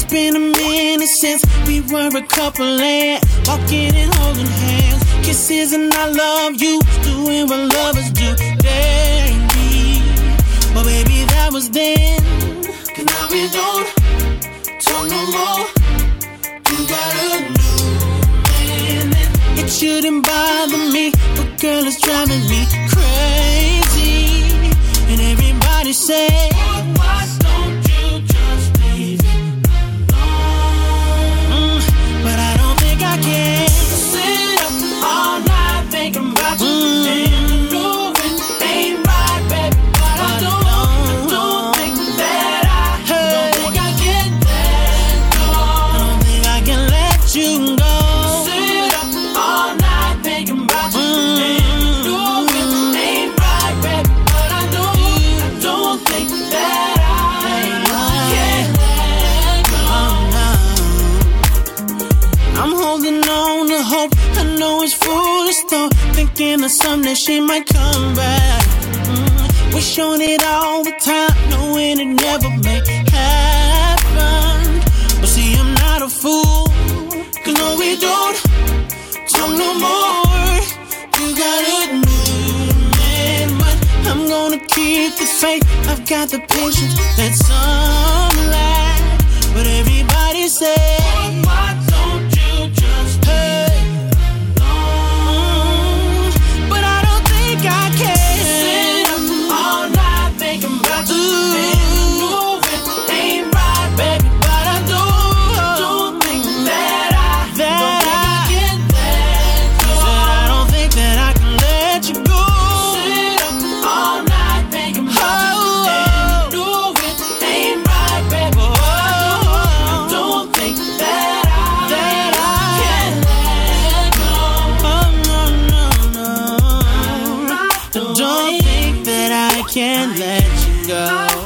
been a minute since we were a couple and walking and holding hands, kisses and I love you, doing what lovers do daily. But baby, that was then, 'cause now we don't talk no more. You got a new man and it shouldn't bother me, but girl, it's driving me crazy. And everybody say, why don't you just leave it alone? But I don't think I can sit up all night thinking about you. And you know it ain't right, baby, but I don't think that don't think I can let go. I don't think I can let you go. Sit up all night thinking about you. And you know it ain't right, baby, but I don't think that I can let go. I'm holding on to hope. I know it's foolish though, thinking that someday she might come back. Wish on it all the time, knowing it never may happen. But see, I'm not a fool, 'cause no, we don't talk no more. You got a new man, but I'm gonna keep the faith. I've got the patience that some lack. But everybody say, why don't you just hey? But I don't think I can sit up all night thinking about you. And you know it ain't right, baby, but I don't think that I can let go. Said I don't think that I can let you go. Sit up all night thinking about you. And you know it ain't right, baby, but I don't think that I can let go. Oh, no, no, no. I don't think that I can let you go.